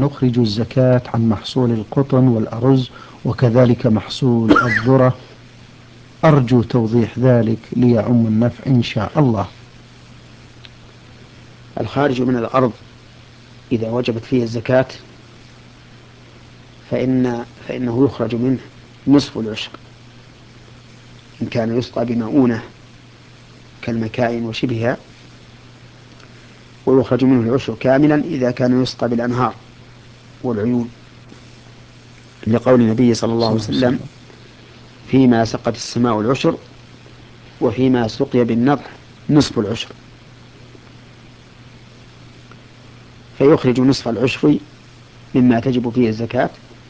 نخرج الزكاة عن محصول القطن والأرز وكذلك محصول الذرة؟ أرجو توضيح ذلك ليعم النفع إن شاء الله. الخارج من الأرض إذا وجبت فيه الزكاة فإنه يخرج منه نصف العشر إن كان يسقى بمؤونة كالمكائن وشبهها، ويخرج منه العشر كاملا إذا كان يسقى بالأنهار والعيون، لقول النبي صلى الله عليه وسلم: فيما سقت السماء العشر وفيما سقي بالنضح نصف العشر. فيخرج نصف العشر مما تجب فيه الزكاة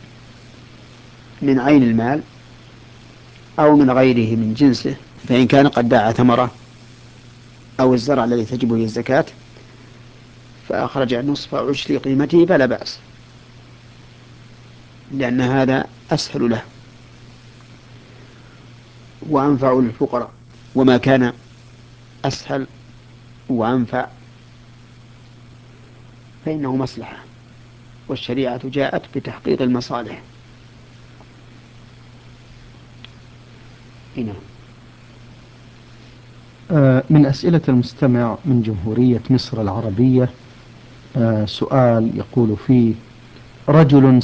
من عين المال أو من غيره من جنسه، فإن كان قد باع ثمرة أو الزرع الذي تجب فيه الزكاة فأخرج نصف عشر قيمته فلا بأس، لأن هذا أسهل له وأنفع للفقراء، وما كان أسهل وأنفع فإنه مصلحة، والشريعة جاءت بتحقيق المصالح. هنا من أسئلة المستمع من جمهورية مصر العربية، سؤال يقول فيه: رجل